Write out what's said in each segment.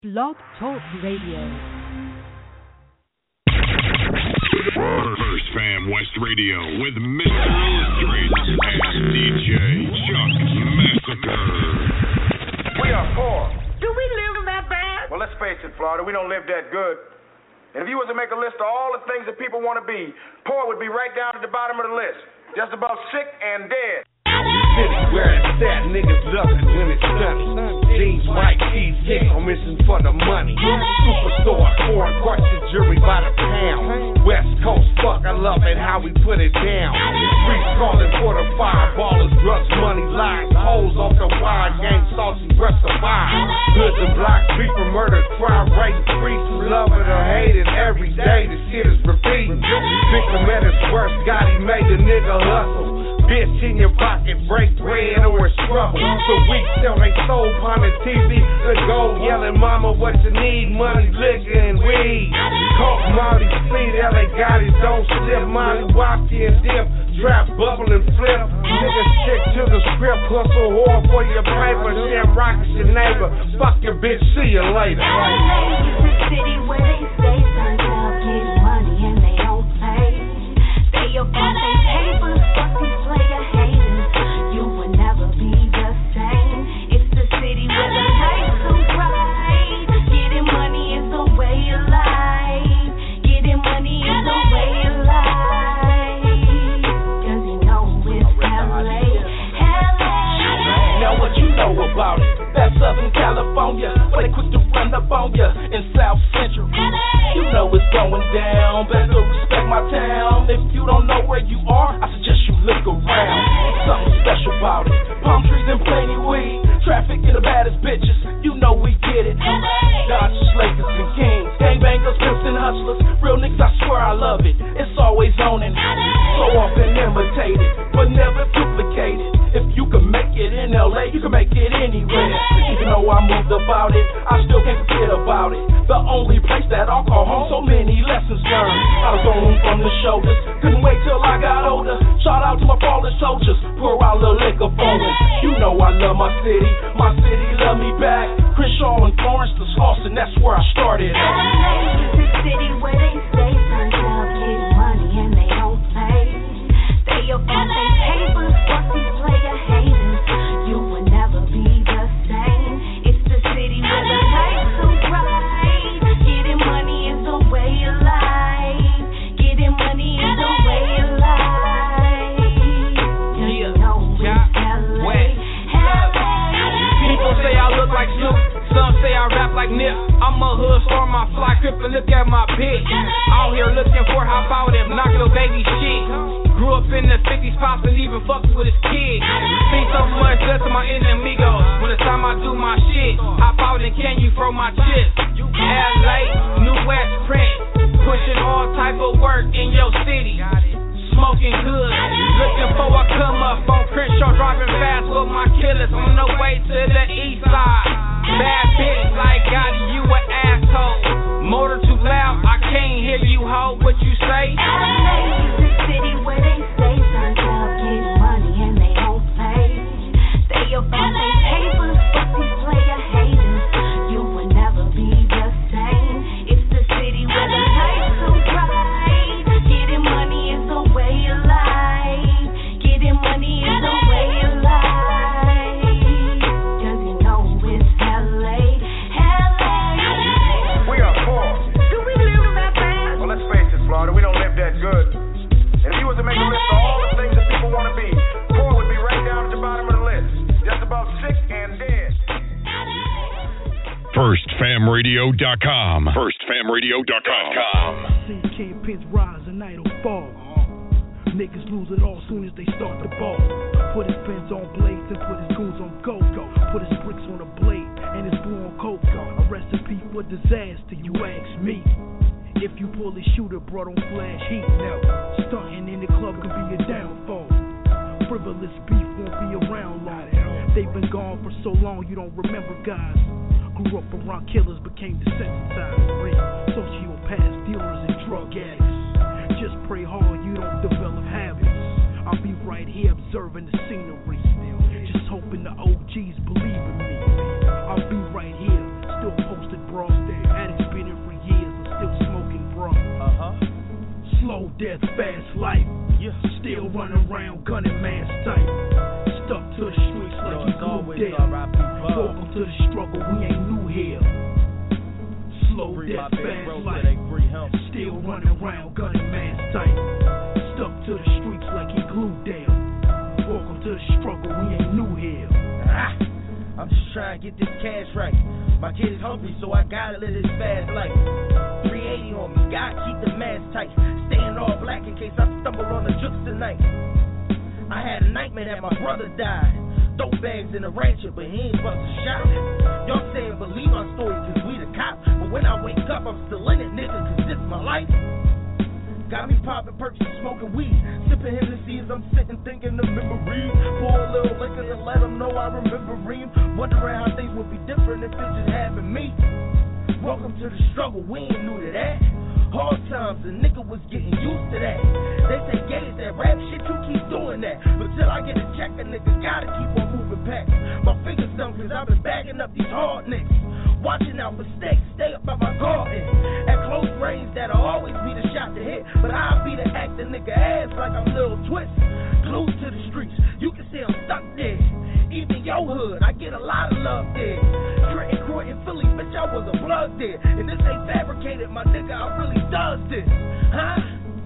Blog Talk Radio. First Fam West Radio with Mr. Illustrate and DJ Chuck Massacre. We are poor. Do we live that bad? Well, let's face it, Florida, we don't live that good. And if you was to make a list of all the things that people want to be, poor would be right down at the bottom of the list. Just about sick and dead. City where it's at, niggas love it when it's sunny. Jeans, white tees, hit on mission for the money. Superstore, foreign questions, jury by the pound. West Coast, fuck, I love it how we put it down. Streets calling for the fireballers, drugs, money, lies, hoes off the wide game, saucy, rest of mine. Hoods and blocks, beef and murder, crime rate, streets, love it or hate it every day. The shit is repeating. Victim at his worst, God, he made the nigga hustle. Bitch in your pocket, break bread or it's trouble. So we sell they soul on the TV. The gold yelling, mama, what you need? Money, liquor, and weed. Coke, Molly, speed, LA got it, don't slip. Molly, walk in, dip, trap, bubble, and flip. Niggas stick to the script, hustle hard for your paper. Sham rock is your neighbor. Fuck your bitch, see you later. LA is the city where they stay turned up, get money and they don't pay. Stay up on their papers, fuck these player haters. You will never be the same. It's the city where the lights so bright. Getting money is the way of life. Getting money is the way of life. 'Cause you know it's LA. Now what you know about it? That's Southern California, where they quick to run up on ya in South Central. You know it's going down, better respect my town. If you don't know where you are, I suggest you look around. Something special about it, palm trees and plenty weed. Traffic and the baddest bitches, you know we get it. Dodgers, Lakers, and Kings, gangbangers, pimps, and hustlers. Real niggas, I swear I love it. It's always on and so often imitated, but never duplicated. If you can make it in LA, you can make it anywhere. Even though I moved about it, I still can't forget about it. The only place that I'll call home, so many lessons learned. I was on from the shoulders, couldn't wait till I got older. Shout out to my fallen soldiers, pour out a little liquor for them. You know I love my city love me back. Crenshaw and Florence to Slauson, that's where I started at. LA is the city where they stay turned up, get money and they don't pay. Stay up on their papers, fuck these player haters. You will never be the same. It's the city where the lights so bright. Getting money is the way of life. Getting money is the way of life. You know it's LA. People say I look like Snoop, some say I rap like Nip. I'm a hood star, my fly crip, and look at my bitch. Out here looking for how about it, knock your baby shit. Grew up in the 50s, pops and even fucks with his kids. Seen so much just to my enemigos. When it's time I do my shit, hop out and can you throw my chips? LA, New West print, pushing all type of work in your city. Smoking good, looking for a come up on Crenshaw, driving fast with my killers on the way to the east side. Bad bitch like Gotti, you an asshole. Motor too loud, I can't hear you, ho. What you say? LA is the city where they stay turned up, get money and they don't pay. Stay up on their papers, fuck these player haters. You will never be the same. It's the city where the lights so bright. Getting money is the way of life. Getting money is the way of life. 'Cause you know it's LA. We are poor. Do we live that bad? Well, let's face it, Florida, we don't live that good. And if you was to make a list of all the things that people want to be, poor would be right down at the bottom of the list. Just about sick and dead. FirstFamRadio.com. FirstFamRadio.com. See kingpins rise and idle fall. Niggas lose it all soon as they start the ball. Put his pins on blades and put his goons on go. Put his bricks on a blade and his blue on coke. A recipe for disaster, you ask me. If you pull a shooter, brought on flash heat. Now, stunting in the club can be a downfall. Frivolous beef won't be around long. They've been gone for so long you don't remember guys. Grew up around killers, became desensitized. Sociopaths, dealers, and drug addicts. Just pray hard you don't develop habits. I'll be right here observing the scenery. Just hoping the OGs believe in me. I'll be right here, still posted, bro. death, fast life. Still running around, gunning mask type. Stuck to the streets like you glued there. Welcome to the struggle, we ain't new here. Slow death, fast life. Still running around, gunning mask type. Stuck to the streets like he glued there. Welcome to the struggle, we ain't new here. I'm just trying to get this cash right. My kid is hungry, so I gotta live this fast life. 380 on me, gotta keep the mask tight. Staying all black in case I stumble on the jukes tonight. I had a nightmare that my brother died. Dope bags in the rancher, but he ain't bust a shot. Y'all saying believe my story cause we the cops. But when I wake up, I'm still in it, nigga, cause this my life. Got me popping perks and smoking weed. Sipping Hennessy as I'm sitting thinking of memories. Pour a little liquor to let them know I remember him. Wondering how things would be different if it just happened me. Welcome to the struggle, we ain't new to that. Hard times, the nigga was getting used to that. They say gay is that rap shit, you keep doing that. But till I get a check, a nigga gotta keep on moving packs. My fingers numb cause I've been bagging up these hard nicks. Watching out for snakes, stay up by my garden. At close range, that'll always be the shot to hit. But I'll be the acting nigga ass like I'm Lil Twist. Glued to the streets, you can see I'm stuck there. Even your hood, I get a lot of love there. Trenton, Croydon, Philly, bitch, I was a plug there. And this ain't fabricated, my nigga, I really does this. Huh?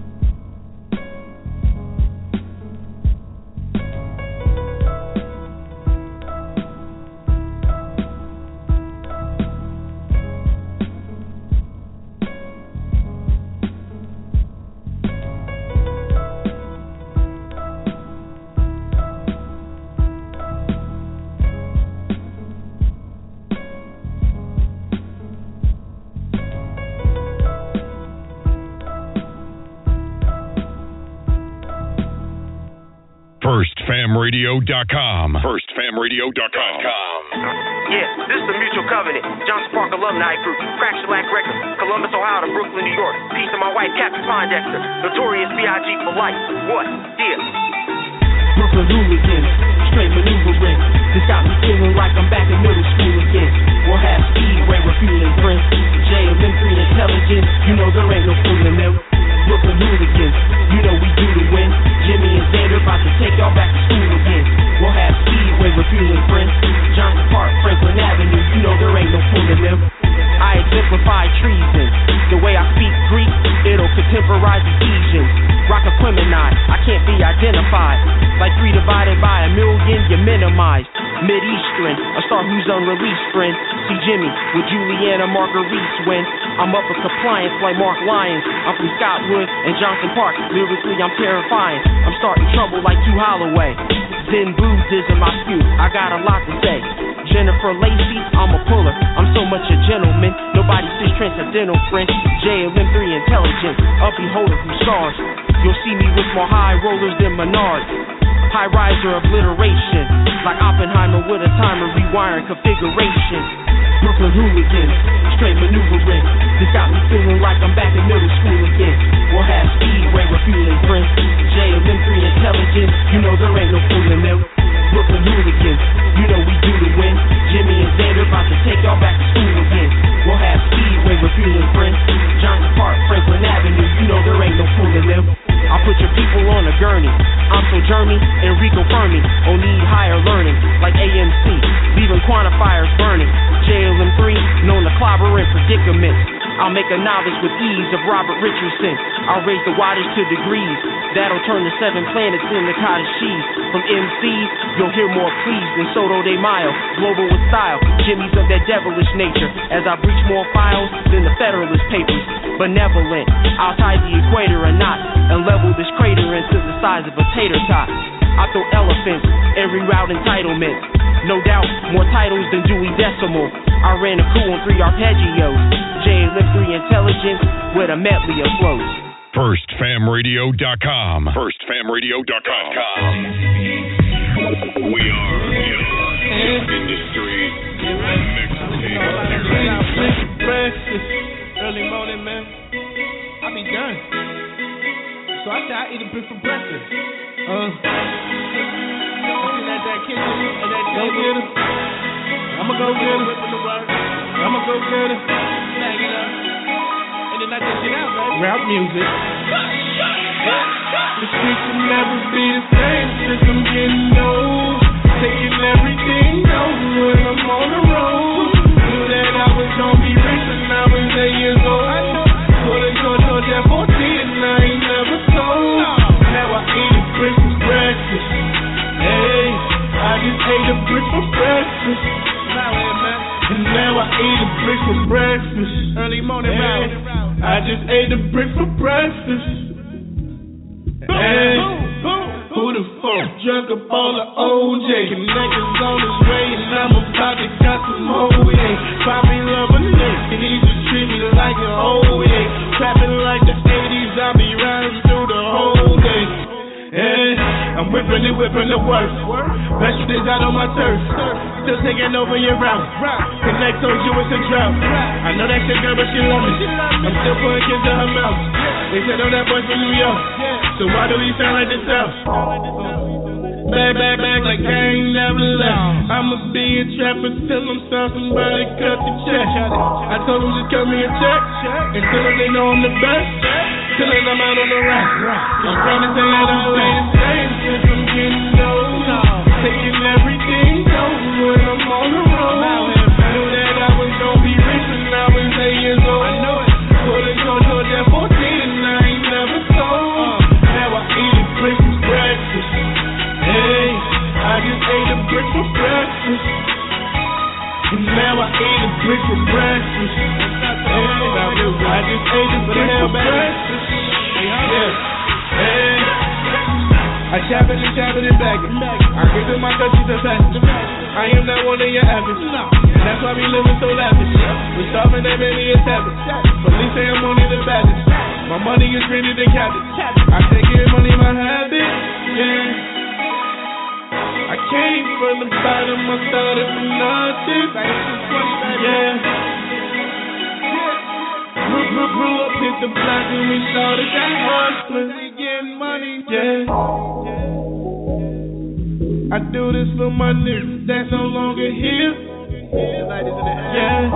FirstFamRadio.com. FirstFamRadio.com. Yeah, this is the Mutual Covenant, Johnson Park Alumni Group, Crack Shellac Records, Columbus, Ohio to Brooklyn, New York. Peace to my wife, Captain Pondexter, Notorious B.I.G. for life. What? Yeah. Brooklyn hooligans, straight maneuvering. This got me feeling like I'm back in middle school again. We'll have Speedway refueling Prince, JLM3 intelligence. You know there ain't no fooling them. Brooklyn hooligans, you know we do the win. Jimmy and Xander about to take y'all back to school again. We'll have Speedway refueling Prince, Johnson Park, Franklin Avenue. You know there ain't no fooling them. I exemplify treason. The way I speak Greek, it'll contemporize Ephesians. Rock Aquemini, I can't be identified. Like 3 divided by 1 million, you're minimized. Mid-Eastern, a star who's unreleased, friend. See Jimmy with Juliana Marguerite when I'm up for compliance like Mark Lyons. I'm from Scottwood and Johnson Park. Lyrically, I'm terrifying. I'm starting trouble like Hugh Holloway. Zen Buddhism, I spew. I got a lot to say. Jennifer Lacey, I'm a puller. I'm so much a gentleman. Nobody sees transcendental, friend. JLM3 intelligence. Uppy holder who stars. You'll see me with more high rollers than Menard. High riser obliteration. Like Oppenheimer with a timer rewiring configuration. Brooklyn hooligans, straight maneuvering. This got me feeling like I'm back in middle school again. We'll have Speedway refueling Prince, JLM3 intelligence. You know there ain't no fooling them. Brooklyn hooligans, you know we do the win. Jimmy and Xander about to take y'all back to school again. We'll have Speedway refueling Prince, Johnson Park, Franklin Avenue. You know there ain't no fooling them. I'll put your people on a gurney. I'm so Jeremy, Enrico Fermi. Oh, need higher learning, like AMC, leaving quantifiers burning. JLM3, known to clobber in predicaments. I'll make a novice with ease of Robert Richardson. I'll raise the wattage to degrees. That'll turn the 7 planets into cottage cheese. From MCs, you'll hear more pleas than Soto de Mayo. Global with style, Jimmy's of that devilish nature. As I breach more files than the Federalist Papers. Benevolent, I'll tie the equator a knot and level this crater into the size of a tater tot. I throw elephants and reroute entitlements. No doubt, more titles than Dewey Decimal. I ran a coup on 3 arpeggios. JLM3 intelligence with a medley of flows. FirstFamRadio.com. FirstFamRadio.com. We are industry breakfast, early morning, man. I be done. So I said I eat a bit for breakfast. Go get her. I'ma go get her. I'ma go get her. Snag it up. And then I just get out, baby. Rap music. The streets will never be the same since I'm getting old. Taking everything over when I'm on the road. Knew that I was gonna be rich when I was 8 years old. Pulled a George at 14 and I ain't never sold. Now I eat a brick for breakfast. Hey, I just ate a brick for breakfast. And now I eat a brick for breakfast. Early morning round. I just ate a brick for breakfast. Hey, who the fuck drunk up all the OJ? Connections on his way and I'm about to got some more. Find me love a nigga, he just treat me like an old. Trapping like the 80s, I be riding through the whole day. Hey, I'm whipping the work. Best days out on my turf. Still taking over your route. Connect told you it's a drought. I know that shit girl, but she love me. I'm still putting kids in her mouth. They said, oh, that boy from New York. So why do he sound like this South? Back like I ain't never left. I'ma be a trapper till I'm saw somebody cut the check. I told them just cut me a check. Until they know I'm the best. Till I'm out on the rack. I'm promising that I'm ain't the same since I'm getting old. Taking everything over when I'm on the road. Knew that I was gonna be rich when I was 8 years old. I know it. Pulled a George at 14 and I ain't never sold. Now I eat a brick for breakfast. Hey, I just ate a brick for breakfast. And now I ate a brick for breakfast. Hey, I just ate a brick for breakfast. Yeah, hey. I chop it and bag it. I give it my country to pass it. I am not one of your average. And that's why we living so lavish. We're starving that many is habit. Police say I'm only the baddest. My money is greater than cabbage. I take it money my habit. Yeah. I came from the bottom, I started from nothing. Yeah. Grew up, hit the block and we started that hustling. We getting money, yeah. I do this for my niggas that's no longer here. Yeah.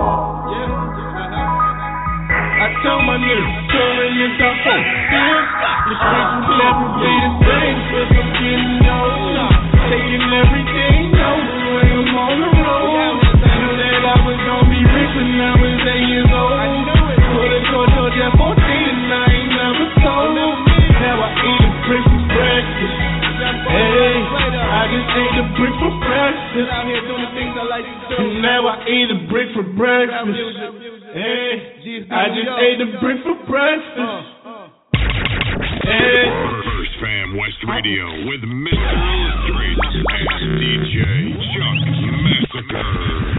I told my niggas, touring in top 4. The streets will never be the same, cause I'm getting old. Taking everything over when I'm on the road. Knew that I was gonna be rich when I was 8 years old. Put a George at 14 and I ain't never sold. Now I eat a brick for breakfast. Hey, I just ate a brick for breakfast. And now I eat a brick for breakfast. Hey, I just ate a brick for breakfast. Hey. First Fam West Radio with Mr. Illustrates and DJ Chuck Massacre.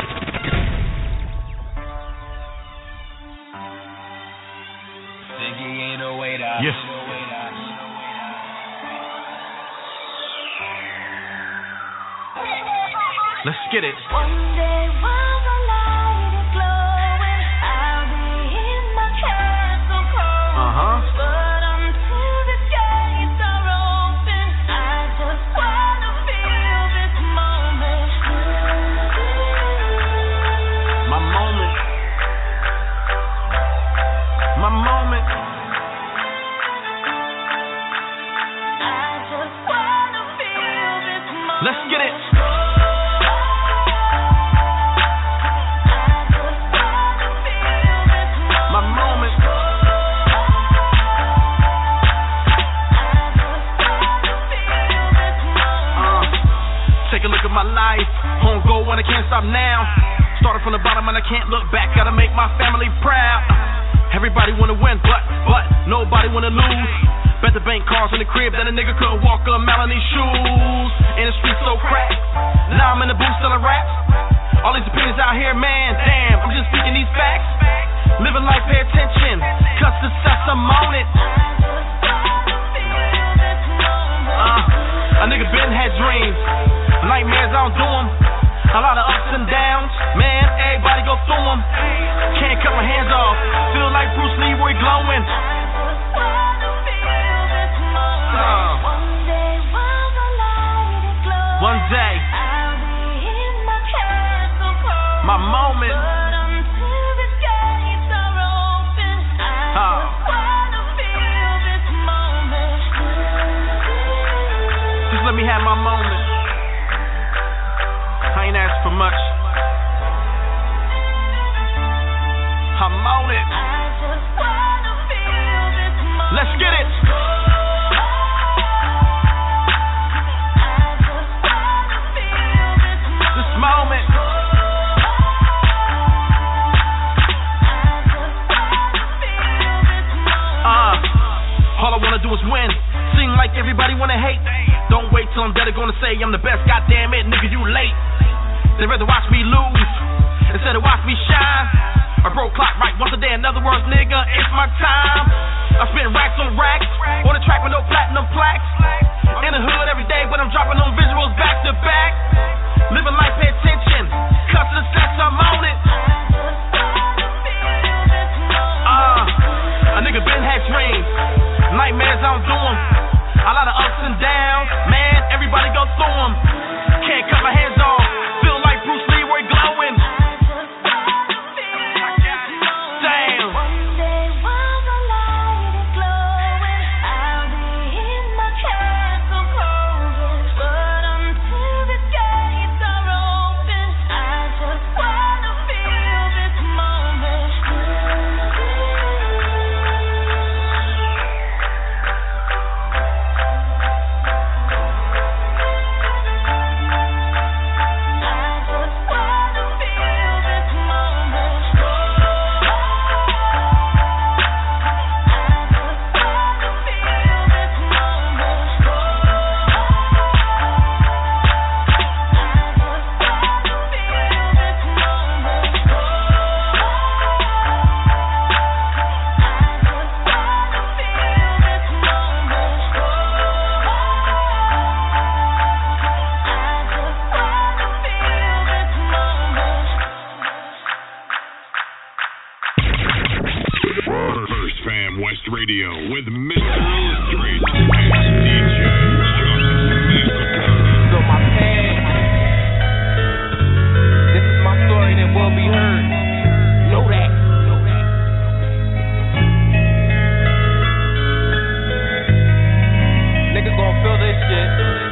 Yes. Let's get it. One day while the light is glowing, I'll be in my castle cold. But until the gates are open, I just wanna feel this moment. My moment. My moment. I just wanna feel this moment. Let's get it. My life on go when I can't stop now. Started from the bottom and I can't look back. Gotta make my family proud. Everybody wanna win, but nobody wanna lose. Bet the bank cars in the crib that a nigga couldn't walk a mile in these shoes. In the streets so cracked. Now I'm in the booth selling raps. All these opinions out here, man, damn. I'm just speaking these facts. Living life, pay attention. Cause success, I'm on it. A nigga been had dreams. Nightmares, I don't do them. A lot of ups and downs. Man, everybody go through them. Can't cut my hands off. Feel like Bruce Leroy glowing. One day, my moment. I'm on it. Let's get it. This moment. All I wanna do is win. Seem like everybody wanna hate. Don't wait till I'm dead, they're gonna say I'm the best. Goddamn it, nigga, you late. They'd rather watch me lose instead of watch me shine. A broke clock right once a day. In other words, nigga, it's my time. I spend racks on racks on the track with no platinum plaques. In the hood every day when I'm dropping on visuals back to back. Living life, pay attention. Cut to the sets, I'm on it. A nigga been had dreams. Nightmares, I don't do them. A lot of ups and downs. Man, everybody go through them. Can't cut my hands off. Feel like Bruce Leroy glowing. Damn. Radio with Mr. Illustrate and DJ Chuck Massacre. So my past, this is my story that will be heard. Know that. Niggas gon' feel this shit.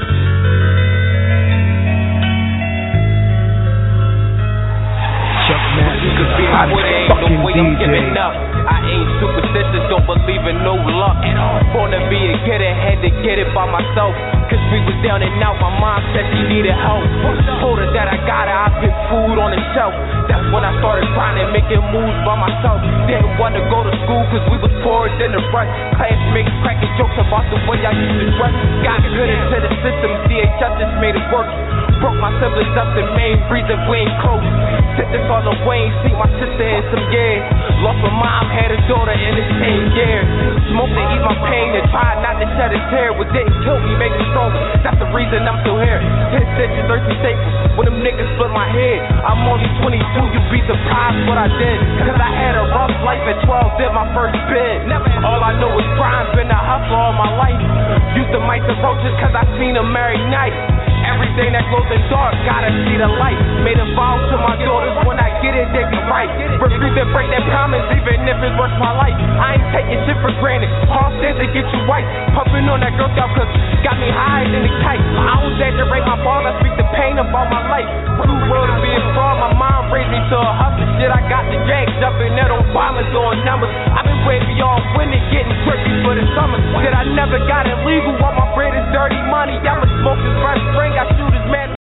Chuck Massacre, I ain't no way I'm giving up. I ain't superstitious, don't believe in no luck. Born to be a kid and had to get it by myself. Cause we was down and out, my mom said she needed help. Told her that I got her, I put food on the shelf. That's when I started trying and making moves by myself. Didn't want to go to school cause we was poorer than the rest. Classmates cracking jokes about the way I used to dress. Got good into the system, CHS just made it work. Broke my siblings up, the main reason we ain't close. Sit this on the way, ain't seen my sister in some years. Lost my mom, had a daughter in the same year. Smoked to eat my pain and tried not to shed a tear. What didn't kill me made me stronger, that's the reason I'm still here. 10 stitches, 13 staples, when them niggas split my head. I'm only 22, you be surprised what I did. Cause I had a rough life at 12, did my first bid. All I know is crime, been a hustler all my life. Used to mic the roaches cause I seen them every night. Everything that glows in dark, gotta see the light. Made a vow to my daughters, when I get it, they be right. Refuse to break that promise, even if it's worth my life. I ain't taking shit for granted. Hard stands to get you white. Pumping on that girl out cause got me high in the kite. I don't exaggerate my ball, I speak the pain about my life. True world to be a fraud, my mom raised me to a hustle. Shit, I got the gang jumping out on bombers, doing numbers. I've been waiting beyond winning, getting tricky for the summer. Shit, I never got illegal, all my bread is dirty money. I'ma smoke this fresh spring, I shoot his man.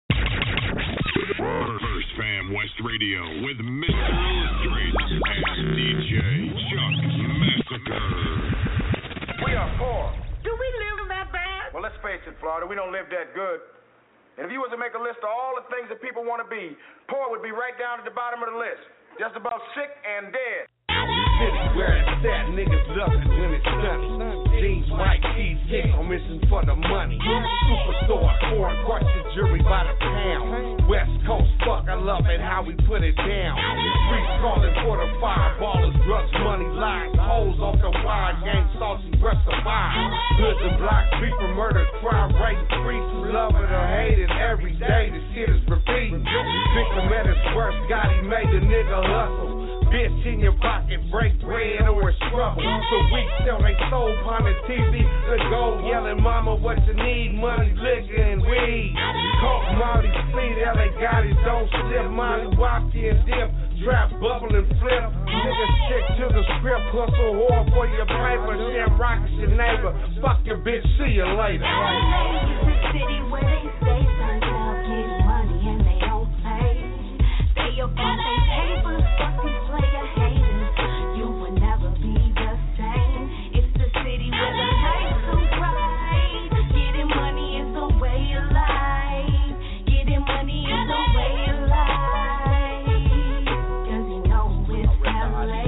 First Fam West Radio with Mr. Illustrate and DJ Chuck Massacre. We are poor. Do we live that bad? Well, let's face it, Florida, we don't live that good. And if you was to make a list of all the things that people want to be, poor would be right down at the bottom of the list. Just about sick and dead. City where it's at, niggas love it when it's sunny. Jeans, white tees, kick, I'm missing for the money. Superstore, foreign question, jury by the pound. West Coast, fuck, I love it how we put it down. Streets calling for the fireballers, drugs, money, lies, hoes off the wire, gang, saucy, breath of fire. Hoods and blocks, beeper, murder, crime rate, streets, who love it or hate it every day, the shit is repeating. Victim at his worst, God, he made the nigga hustle. Bitch in your pocket, break bread or it's trouble. So we sell they soul on the TV. The gold yelling, mama, what you need? Money, liquor, and weed. Coke, Molly, speed, LA got it, don't slip. Molly, walk in, dip, trap, bubble, and flip. niggas stick to the script, hustle hard for your paper, share rockets your neighbor. Fuck your bitch, see you later. LA is the city where they stay turned out, get money and they don't pay. They up on their papers, fuck these player haters. You will never be the same. It's the city where the lights so bright. Getting money is the way of life. Getting money is the way of life. 'Cause you know it's LA.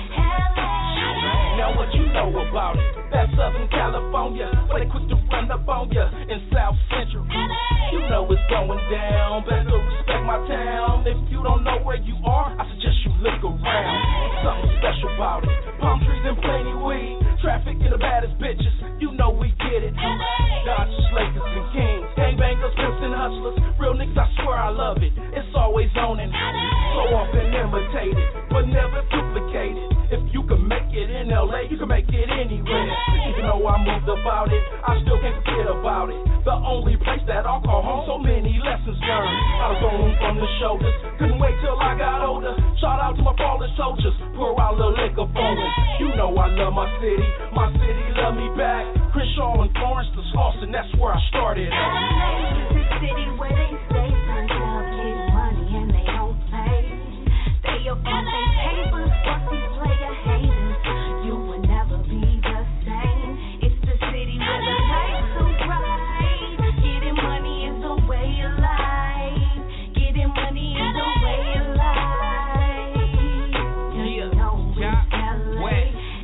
Now what you know about it? That's Southern California, where they quick to run up on ya in South Central. You know it's going down, better respect my town. If you don't know where you are, I suggest you look around. Something special about it, palm trees and plenty weed, traffic and the baddest bitches, you know we get it. Dodgers, Lakers and Kings, gangbangers, pimps and hustlers, real niggas, I swear I love it. It's always on and so often imitated, but never duplicated. If you can make it in LA, you can make it anywhere. Even though I moved about it, I still can't forget about it. The only place that I'll call home, so many lessons learned. I was on from the shoulders, couldn't wait till I got older. Shout out to my fallen soldiers, pour out a little liquor for them. You know I love my city love me back. Crenshaw and Florence to Slauson, that's where I started at. LA is the city where they stay turned out, get money and they don't pay. They up on their papers, fuck these player haters. You will never be the same. It's the city where the lights so bright. Getting money is the way of life. Getting money is the way of life. You know it's LA.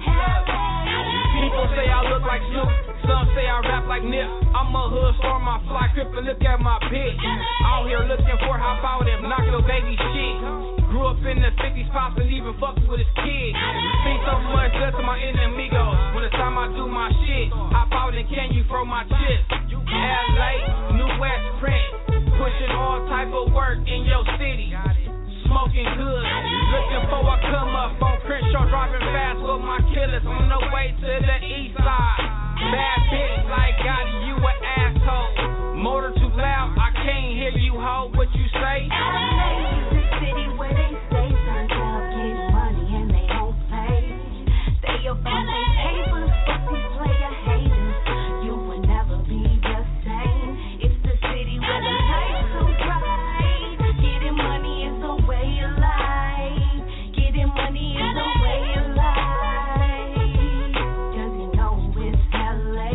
People say I look like Snoop, some say I rap like Nip. I'm a hood star, my fly crip, and look at my bitch. Out here looking for how about him, knock little baby shit. Grew up in the 50s, pops and even fucked with his kids. Seen so much less to my enemigos. When it's time I do my shit, hop out and can you throw my chips? LA, New West print, pushing all type of work in your city. Smoking good, looking for a come up on Crenshaw, driving fast with my killers on the way to the east side. Bad bitch like Gotti, you an asshole. Motor too loud, I can't hear you, ho. What you say? LA is the city where they stay turned out, get money and they don't pay. They up on their papers, fuck these player haters. You will never be the same. It's the city where the lights so bright. Getting money is the way of life. Getting money is the way of life. 'Cause you know it's LA.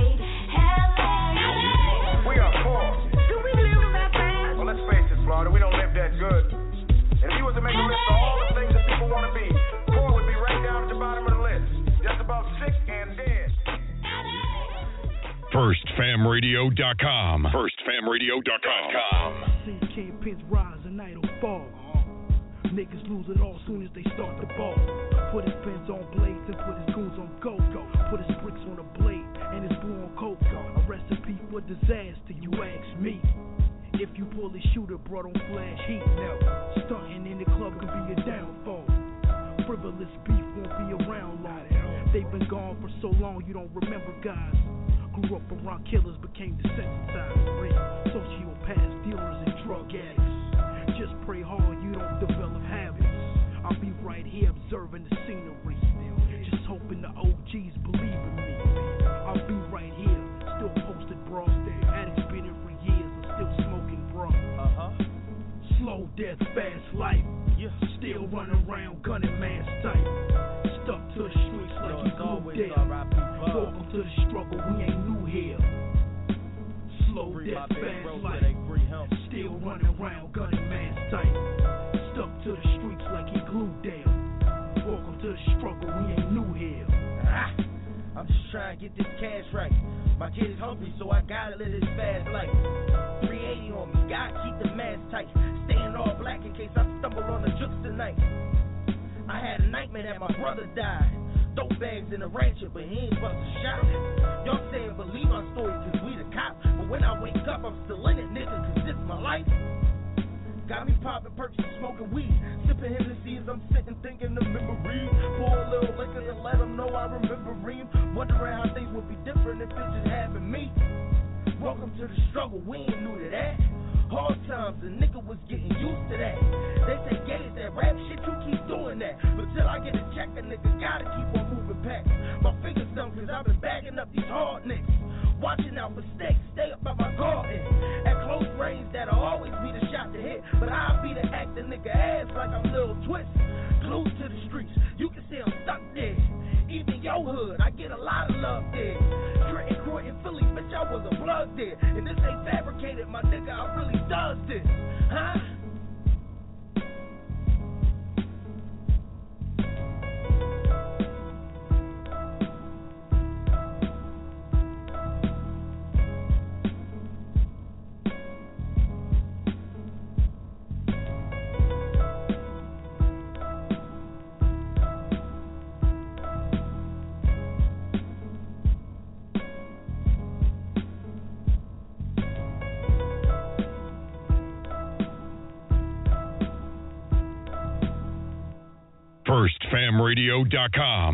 We are poor. Do we live that bad? Well, let's face it, Florida, we don't live that good. And if you was to make a list of all the things that people want to be, poor would be right down at the bottom of the list. Just about sick and dead. FirstFamRadio.com. FirstFamRadio.com. See kingpins rise and idle fall. Niggas lose it all soon as they start the ball. Put his pins on blades and put his goons on go. Put his bricks on a blade and his blue on coke. A recipe for disaster, you ask me. If you pull a shooter, brought on flash heat. Now, stunting in the club can be a downfall. Frivolous beef won't be around long. They've been gone for so long, you don't remember guys. Grew up around killers, became desensitized. Real sociopaths, dealers, and drug addicts. Just pray hard you don't develop habits. I'll be right here observing the scenery. Just hoping the OGs believe in me. I'll be right here, still posted bro. Addicts been in for years, I'm still smoking bro. Slow death, fast life. Still running around gunning mass type. Stuck to the streets like you glued there. Welcome to the struggle, we ain't new here. Slow death, fast life. Still running around gunning mass type. Stuck to the streets like he glued there. Welcome to the struggle, we ain't new here. I'm just trying to get this cash right. My kid is hungry, so I gotta live this fast life. 380 on me, gotta keep the mask tight. Staying all black in case I stumble on the jukes tonight. I had a nightmare that my brother died. Dope bags in the rancher, but he ain't bust a shot. Y'all saying believe our story cause we the cops. But when I wake up, I'm still in it, nigga, cause this my life. Got me popping perks and smoking weed. Sipping Hennessy as I'm sitting thinking of memories. Pour a little liquor to let them know I remember him. Wondering how things would be different if it just happened me. Welcome to the struggle, we ain't new to that. Hard times, the nigga was getting used to that. They say, get it, that rap shit, you keep doing that. But till I get a check, a nigga gotta keep on moving packs. My fingers numb cause I've been bagging up these hard nicks. Watching out for snakes, stay up by my garden. At close range, that'll always be the shot to hit. But I'll be the acting nigga ass like I'm Lil Twist. Glued to the streets, you can see I'm stuck there. Even your hood, I get a lot of love there. Trenton, Croydon, Philly, bitch, I was a plug there. And this ain't fabricated, my nigga, I really does this. Huh? FirstFamRadio.com.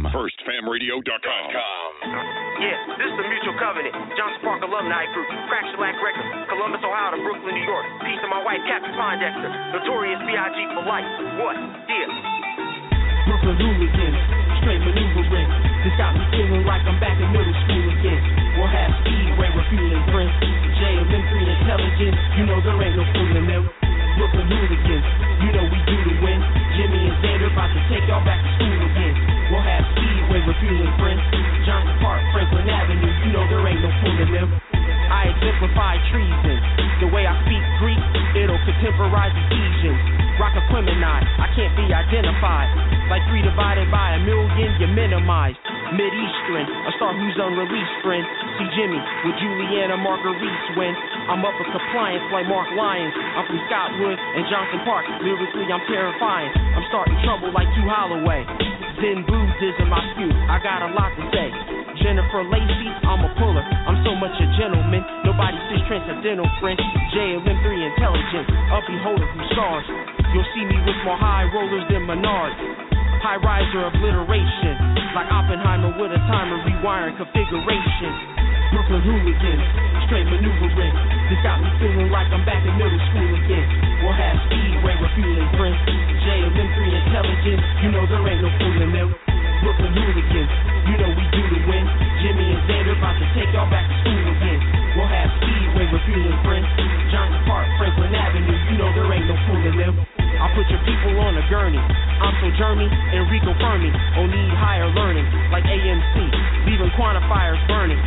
FirstFamRadio.com. Yeah, this is the Mutual Covenant, Johnson Park Alumni Group, Crack Shellac Records, Columbus, Ohio to Brooklyn, New York. Peace to my wife, Captain Pondexter, Notorious B.I.G. for life. What? Yeah. Brooklyn hooligans, straight maneuvering. This got me feeling like I'm back in middle school again. We'll have Speedway refueling Prince, JLM3 intelligence. You know there ain't no fooling them. Brooklyn hooligans, you know we do to win. Jimmy and Xander about to take y'all back to school again. We'll have Speedway refueling Prince, Johnson Park, Franklin Avenue. You know there ain't no fooling them. I exemplify treason. The way I speak Greek, it'll contemporize Ephesians. Rock Aquemini, I can't be identified. Like 3 divided by a million, you minimize. Mid-Eastern, a star who's unreleased, friend. See Jimmy with Juliana Marguerite when I'm up with compliance like Mark Lyons. I'm from Scottwood and Johnson Park. Lyrically, I'm terrifying. I'm starting trouble like Hugh Holloway. Zen blues is in my spew. I got a lot to say. Jennifer Lacey, I'm a puller. I'm so much a gentleman. Nobody says transcendental, friend. JLM3 intelligence. Uppy holder who stars. You'll see me with more high rollers than Menard. High riser obliteration. Like Oppenheimer with a timer rewiring configuration. Brooklyn hooligans, straight maneuvering. This got me feeling like I'm back in middle school again. We'll have Speedway refueling Prince, JLM3 intelligence. You know there ain't no fooling them. Brooklyn hooligans, you know we do to win. Jimmy and Xander about to take y'all back to school again. We'll have Speedway refueling Prince, Johnson Park, Franklin Avenue. You know there ain't no fooling them. I'll put your people on a gurney. I'm so Jeremy, Enrico Fermi. Oh, need higher learning, like AMC, leaving quantifiers burning.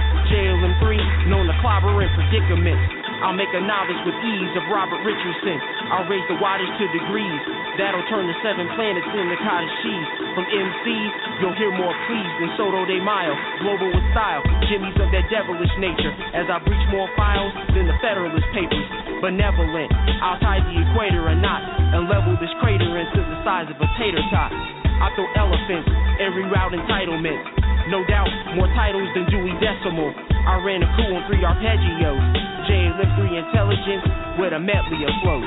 JLM3, known to clobber in predicaments. I'll make a novice with ease of Robert Richardson. I'll raise the wattage to degrees. That'll turn the 7 planets into cottage cheese. From MCs, you'll hear more pleas than Soto de Mayo. Global with style, Jimmy's of that devilish nature. As I breach more files than the Federalist Papers. Benevolent, outside the equator or not. And level this crater into the size of a tater tot. I throw elephants and reroute entitlements. No doubt, more titles than Dewey Decimal. I ran a coup on 3 arpeggios. JLM3 intelligence with a medley of flows.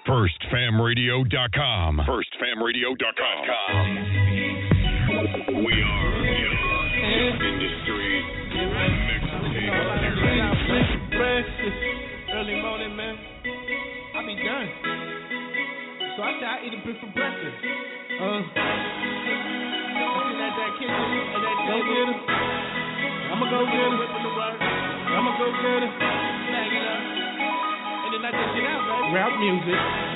FirstFamRadio.com. FirstFamRadio.com. We are industry breakfast, early morning, man. I be done. So I said I eat a brick for breakfast. That kitchen and that go get her. I'ma go get her. I'ma go get her. Bag it up. And then I just get out, baby. Rap music.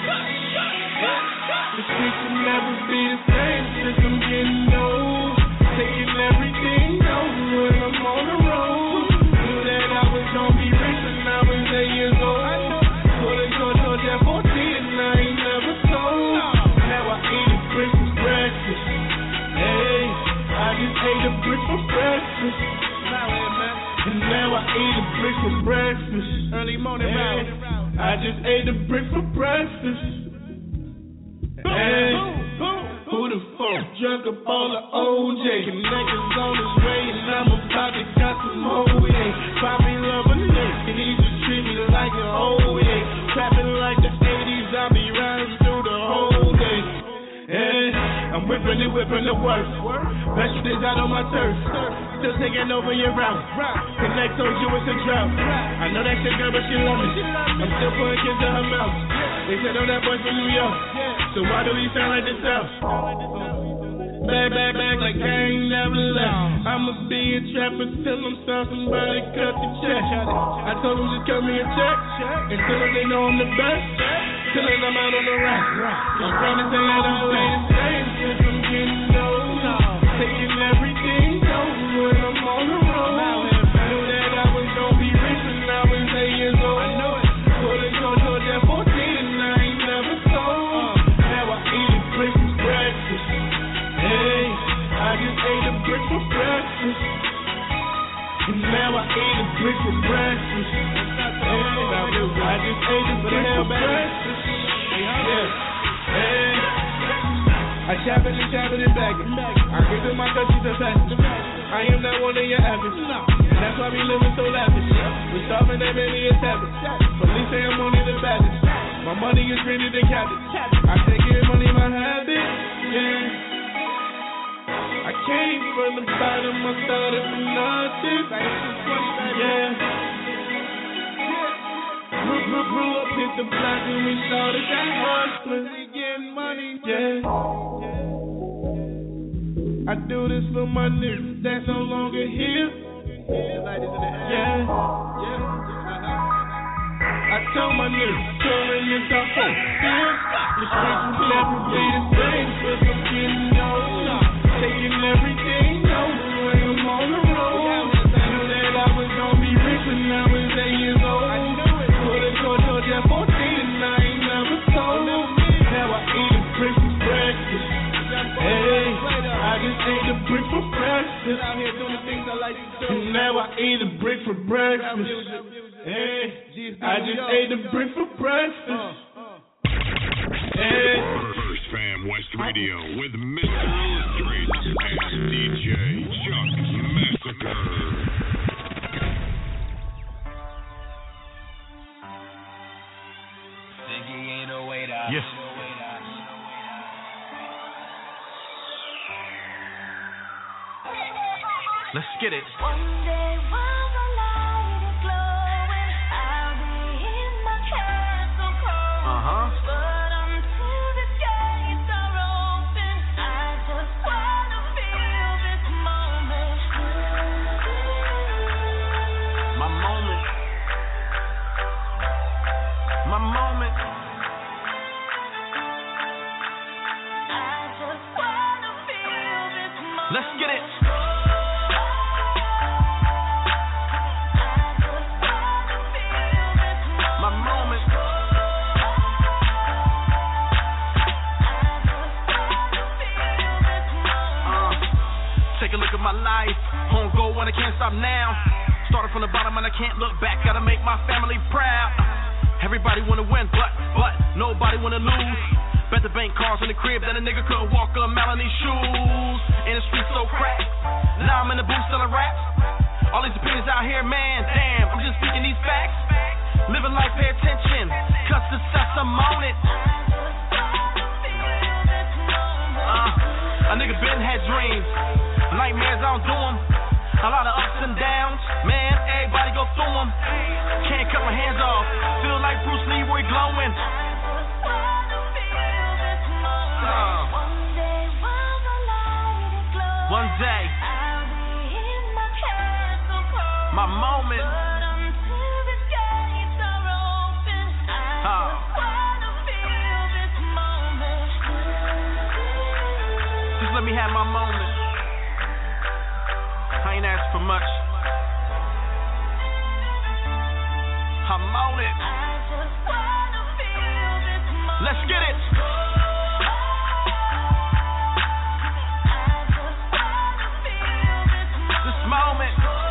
The streets will never be the same since I'm getting old. Taking everything over when I'm on the road. Knew that I was gonna be rich when I was 8 years old. Put a Georgia at 14 and I ain't never told. Now I eat a brick for breakfast. Hey, I just ate a brick for breakfast. And now I eat a brick for breakfast. Early morning round. I just ate a brick for breakfast. Hey, who the fuck drunk up all the OJ? Connections on his way and I'm about to got some more. Yeah, Poppy love a nigga and he just treat me like an old. Yeah, trapping like the 80s, I be riding through the whole day. Hey, I'm whipping the work. Best days out on my turf. Still taking over your route. Connect told you it's a drought. I know that shit girl, but she love me. I'm still putting kids in her mouth. They said, oh, that boy's from New York. So why do he sound like this out? Back like I ain't never left. I'ma be a trapper till I'm saw somebody cut the check. I told them just cut me a check. Until they know I'm the best. Till I'm out on the rack. I'm trying to say that I'm playing safe since I'm getting old. Taking everything over when I'm on the road. Knew that I was gonna be rich when I was 8 years old. I know it. Put a George at 14 and I ain't never sold. Now I eat a brick for breakfast. Hey, I just ate a brick for breakfast. And now I ate a brick for breakfast. Hey, I just ate a brick for breakfast. Yeah, hey. I chop it and bag it. I give it my country to pass. I am not one of your average. That's why we living so lavish. We starving that many is habit. Police say I'm only the baddest. My money is greener than cabbage. I take it money my habit. Yeah. I came from the bottom, I started from nothing. Yeah. Grew up, hit the block, and we started that hustling. We getting money, yeah. I do this for my niggas that's no longer here. Yeah. I tell my niggas, touring in South Phone. The streets will never be the same, cause I'm getting old. Taking everything over when I'm on the road. Knew that I was gonna be rich when I was 8 years old. I knew it. Put a George at 14 and I ain't never sold. Now I eat a brick for breakfast. Hey, I just ate a brick for breakfast. Out here doing the things I like to do. And now I eat a brick for breakfast. Hey, I just ate a brick for breakfast. Hey. First Fam West Radio with Mr. Illustrates and DJ Chuck Massacre. Yes. Let's get it. One day while the light is glowing, I'll be in my castle cold. But until the gates are open, I just wanna feel this moment. My moment. My moment. I just wanna feel this moment. Let's get it. Take a look at my life, home go when I can't stop now. Started from the bottom and I can't look back. Gotta make my family proud. Everybody wanna win, but nobody wanna lose. Bet the bank cars in the crib that a nigga couldn't walk a mile in these shoes. In the streets so cracked. Now I'm in the booth selling raps. All these opinions out here, man, damn, I'm just speaking these facts. Living life, pay attention, cause success, I'm on it. A nigga been had dreams. Nightmares, I don't do them. A lot of ups and downs, man, everybody go through them. Can't cut my hands off, feel like Bruce Leroy glowing. One day, my moment. Just let me have my moment. I ain't asked for much. I'm on it. Let's get it. This moment.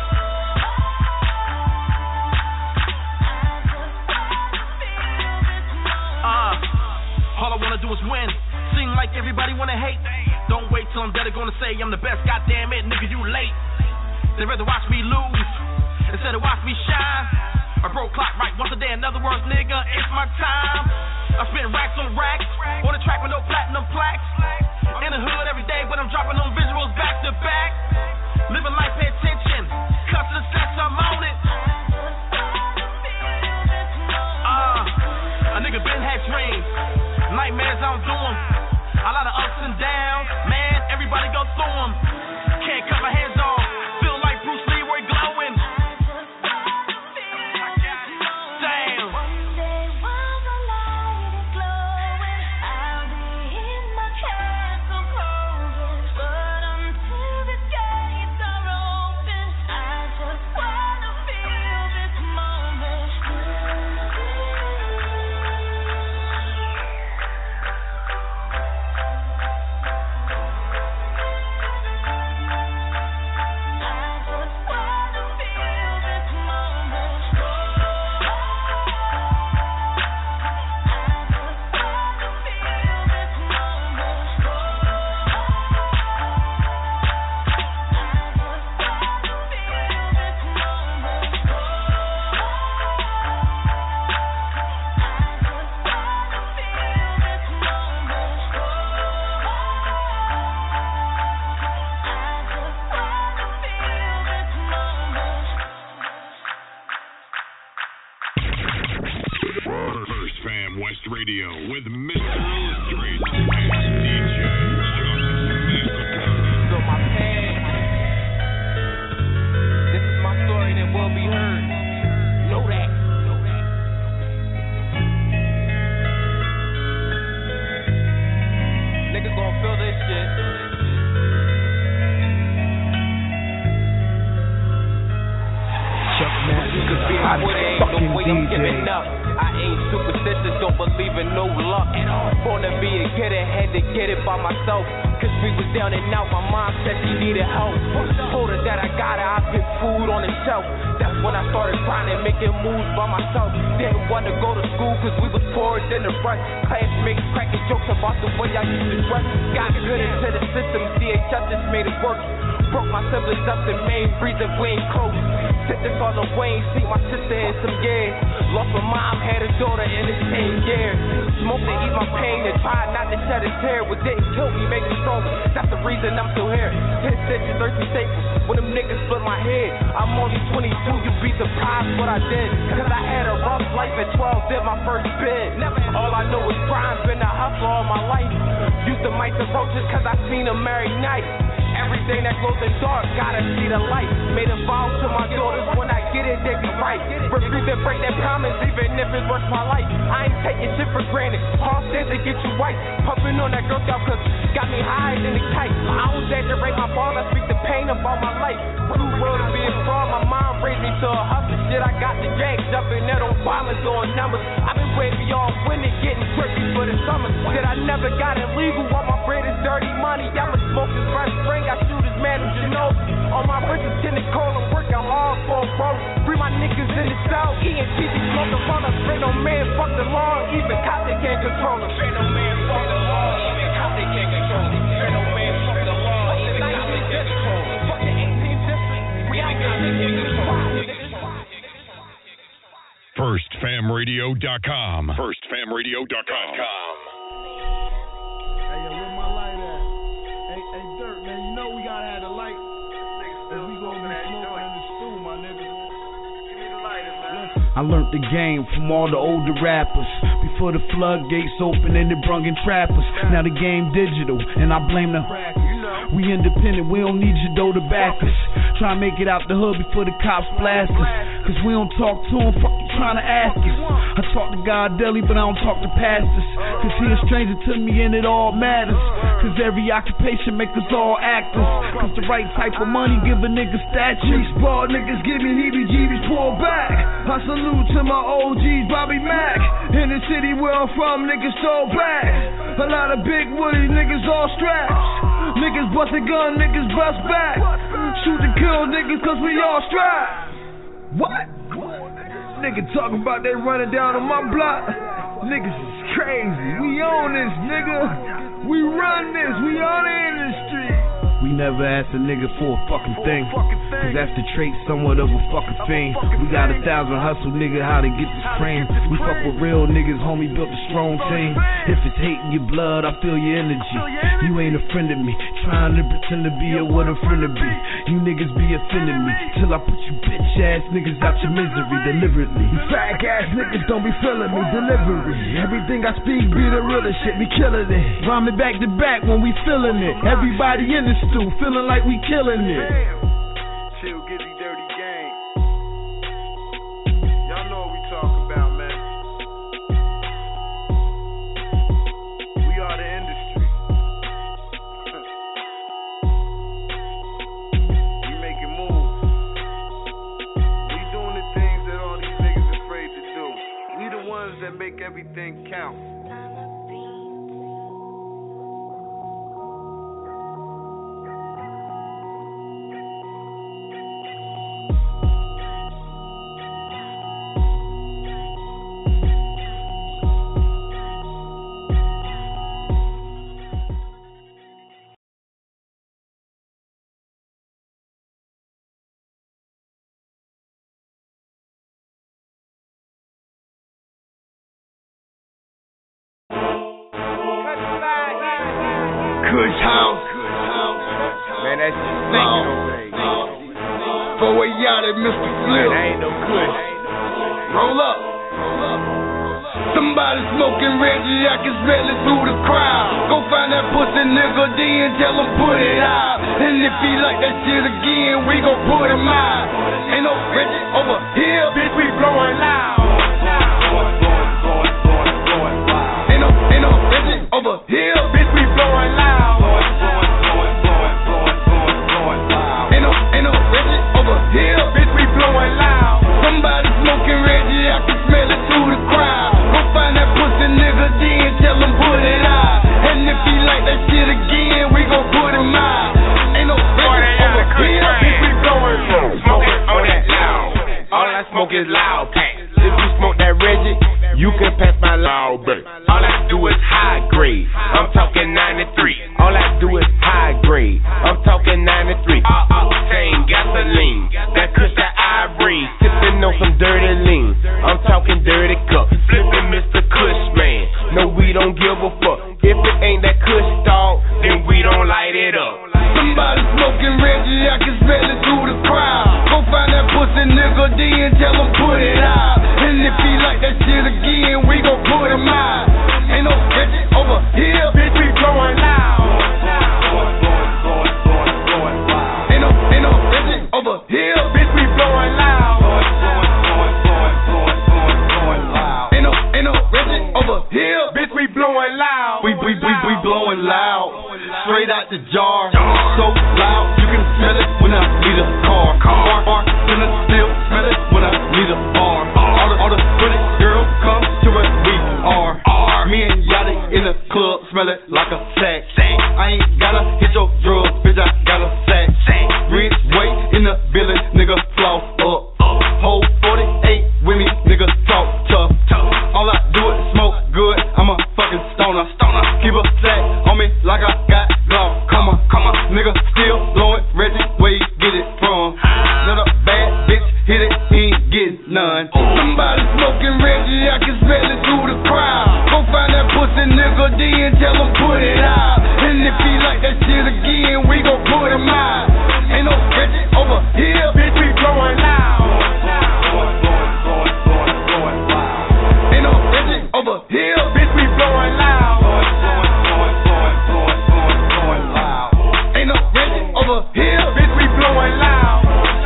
All I wanna do is win. Seem like everybody wanna hate. Don't wait till I'm dead, they're gonna say I'm the best. Goddamn it, nigga, you late. They'd rather watch me lose instead of watch me shine. A broke clock right once a day. In other words, nigga, it's my time. I spend racks on racks on a track with no platinum plaques. In the hood every day, but I'm dropping them visuals back to back. Living life, pay attention. Cause success, I'm on it. A nigga been had dreams. Nightmares, I don't do them. A lot of ups and downs. Man, everybody get it, had to get it by myself. Cause we was down and out, my mom said she needed help. Told her that I got it, I put food on the shelf. That's when I started trying to making moves by myself. Didn't want to go to school cause we was poorer than the rest. Classmates cracking jokes about the way I used to dress. Got good into the system, DHS just made it work. Broke my siblings up, the main reason we ain't close. Took this all away, ain't seen my sister in some years. Lost my mom, had a daughter in the same year. Smoked to ease my pain and tried not to shed a tear. What didn't kill me made me stronger, that's the reason I'm still here. 10 stitches, 13 staples, when them niggas split my head. I'm only 22, you be surprised what I did. Cause I had a rough life at 12, did my first bid. All I know is crime, been a hustler all my life. Used to mic the roaches cause I seen them every night. Everything that glows in dark, gotta see the light. Made a vow to my daughters, when I get it, they be right. Refuse to break that promise, even if it's worth my life. I ain't taking shit for granted, hard stands to get you right. Pumping on that girl out cause got me high in the kite. I don't exaggerate my ball, I speak the pain about my life. True world of being fraud, my mom raised me to a hustle. Shit, I got the gang jumping at on violence on numbers. I've been way beyond winning, getting tricky for the summer. Shit, I never got illegal, all my bread is dirty money. I'ma smoke this fresh spring, I shoot his man who you know. All my bridges getting cold, I'm working hard for a bro. Free my niggas in the south, eating TV, smoking fun. Ain't no man, fuck the law, even cops they can't control him. Ain't no man, fuck the law, even cops they can't control him. Ain't no man, fuck the law, even cops they can't control him. Fucking 18 districts, we out there, they can't control him. FirstFamRadio.com. FirstFamRadio.com. Hey, yo, where my light at? Hey, Dirt, man, you know we gotta have the light. If we gonna be smoking in the stew, my nigga. Give me the lighter, man. I learned the game from all the older rappers. Before the floodgates opened and they brung in trappers. Now the game digital, and I blame the we independent, we don't need your dough to back us. Try and make it out the hood before the cops blast us. Cause we don't talk to them, fuck you trying to ask us. I talk to God daily, but I don't talk to pastors. Cause he a stranger to me and it all matters. Cause every occupation make us all actors. Cause the right type of money give a nigga stature. These ball niggas give me heebie-jeebies, pull back. I salute to my OGs, Bobby Mack. In the city where I'm from, niggas so black. A lot of big woody niggas all straps. Niggas bust a gun, niggas bust back. Shoot and kill niggas cause we all strapped. What? Nigga talking about they running down on my block. Niggas is crazy. We own this, nigga. We run this. We on the industry. We never asked a nigga for a fucking thing. Cause that's the trait somewhat of a fucking fiend. We got 1,000 hustle nigga how to get this frame. We fuck with real niggas, homie built a strong team. If it's hating your blood, I feel your energy. You ain't a friend of me, trying to pretend to be what a friend to be. You niggas be offending me, till I put you bitch ass niggas out your misery deliberately. You fag ass niggas don't be feeling me, delivery. Everything I speak be the realest shit, be killing it. Rhyming back to back when we feeling it. Everybody in the stew, feeling like we killing it. Chill, Gizzy, Dirty Gang. Y'all know what we talking about, man. We are the industry. We making moves. We doing the things that all these niggas afraid to do. We the ones that make everything count. Kush House. Man, that's just thinking over there. For way out at Mr. Flip. That ain't no Kush. Roll up. Somebody smoking Reggie, I can smell it through the crowd. Go find that pussy nigga D and tell him put it out. And if he like that shit again, we gon' put him out. Ain't no Reggie over here, bitch, we blowing loud. Ain't no Reggie over here, bitch, we blowing loud. Ain't no Reggie over here, bitch, we blowing loud. Somebody smoking Reggie, I can smell it through the crowd. Go find that pussy nigga D and tell him put it out. And hill, bitch, we blowing smoking on that loud. All I smoke is loud pack. If you smoke that Reggie, you can pass my loud back. All I do is high grade. I'm talking 93. All I do is high grade. I'm talking 93. All octane gasoline. That kush that I breathe. Sipping on some dirty lean. I'm talking dirty cup. Flipping Mr. Kush, man. No, we don't give a fuck. If it ain't that kush dog, then we don't light it up. Somebody smoking Reggie, I can smell it through the crowd. Go find that pussy nigga D and tell him put it out. And if he like that shit again, we gon' put him out. Ain't no Reggie over here, bitch, we blowing loud. Ain't no Reggie over here, bitch, we blowing loud. Ain't no Reggie over here, bitch, we blowing loud. We blowing loud. Straight out the jar, so loud you can smell it when I need a car. Bar, still smell it when I need a bar. All the pretty girls come to where we are. Me and Yachty in the club smell it like a sack. I ain't gotta hit your drugs, bitch, I got a sack. Rich weight in the building, nigga floss up. Whole 48 with me, nigga talk tough. All I do is smoke good, I'm a fucking stoner. Keep a sack on me like I got glaucoma. Nigga still blowing Reggie, where you get it from? Not a bad bitch, hit it, he ain't getting none. Somebody smoking Reggie, I can smell it through the crowd. Go find that pussy nigga D and tell him put it out. And if he like that shit again, we gon' put him out. Ain't no Reggie over here, bitch, we blowing loud. Ain't no Reggie over here, bitch, we blowing loud. Ain't no Reggie over here, bitch, we blowing loud.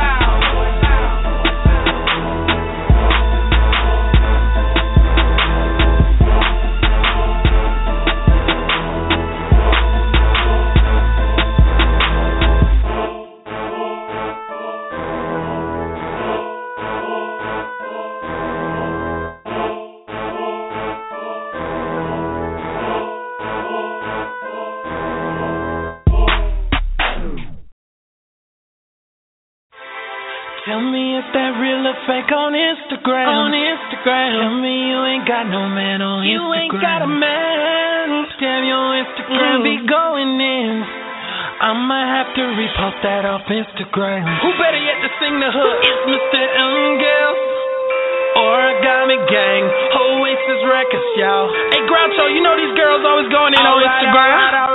Tell me if that real or fake on Instagram. Tell me you ain't got no man on Instagram. You ain't got a man. Damn, your Instagram be going in. I might have to repost that off Instagram. Who better yet to sing the hook? It's Mr. Engel. Origami Gang. Oasis Records, y'all. Hey, Groucho, you know these girls always going in on Instagram.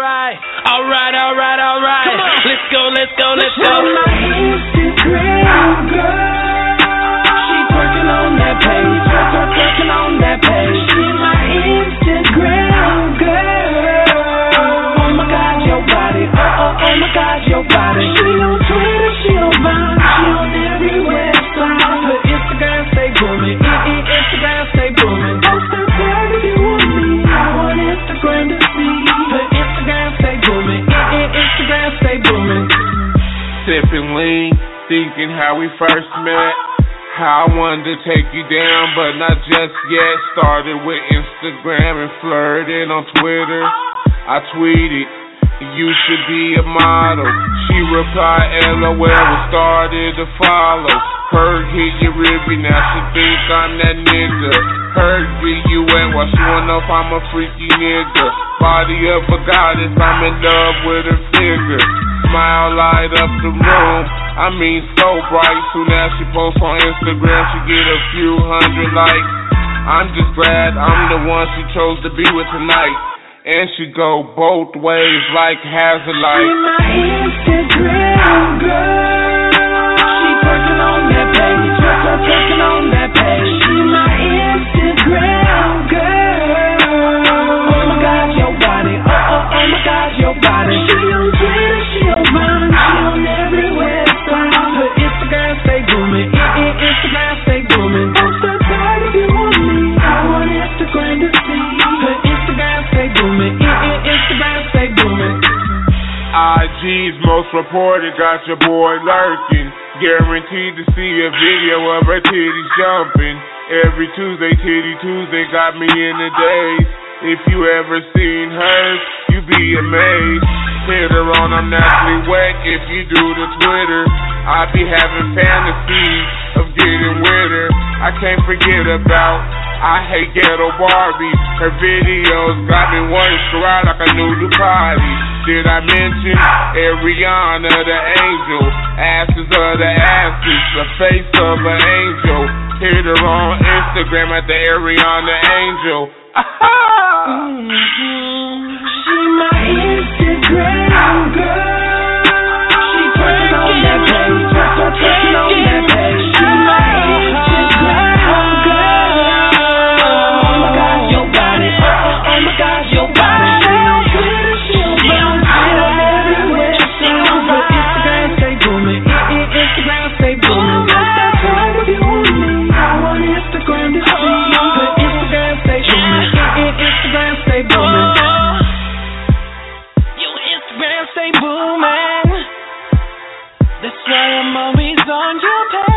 All right. Come on. Let's go. My Instagram girl. She twerking on that page. Twerking on that page. She my Instagram girl. Oh my God, your body. Oh my God, your body. She on Twitter, she on Vine, she on every website. Her Instagram stay booming. Instagram stay booming. Post that tag if you want me. I want Instagram to see. Her Instagram stay booming. Instagram stay booming. Sipping lean, thinking how we first met. How I wanted to take you down, but not just yet. Started with Instagram and flirted on Twitter. I tweeted, you should be a model. She replied, LOL, and started to follow. Her hit your ribby, now she think I'm that nigga. Her where you at, while she wanna know if I'm a freaky nigga. Body of a goddess, I'm in love with her figure. Smile light up the room, I mean so bright. Soon as she posts on Instagram, she get a few hundred likes. I'm just glad I'm the one she chose to be with tonight. And she go both ways like hazard light. She my Instagram girl. She twerking on that page. Twerking on that page. She my Instagram girl. Oh my God, your body. Oh my God, your body. She on Twitter, she on Vine, she on every website. Her Instagram stay booming. Instagram stay booming. Post that tag if you want me. I want Instagram to see. Her Instagram stay booming. Instagram stay booming. IG's most reported, got your boy lurking. Guaranteed to see a video of her titties jumping. Every Tuesday, Titty Tuesday got me in the daze. If you ever seen hers, you be amazed. Hit her on, I'm naturally wet if you do the Twitter. I be having fantasies of getting with her. I can't forget about I hate ghetto Barbie. Her videos got me wanting to ride like a new Ducati. Did I mention Ariana the angel? Asses of the asses, the face of an angel. Hit her on Instagram at the Ariana Angel. She my Instagram girl. She twerking on that page, twerking on that page. She my Instagram girl. Oh my God, your body. Oh my God, your body. She on Twitter, she on everywhere. She on her Instagram, stay booming. Instagram, stay booming. That's right with you and me. I want Instagram to see her Instagram, stay booming. Instagram, stay booming. Stay booming. That's why I'm always on your page.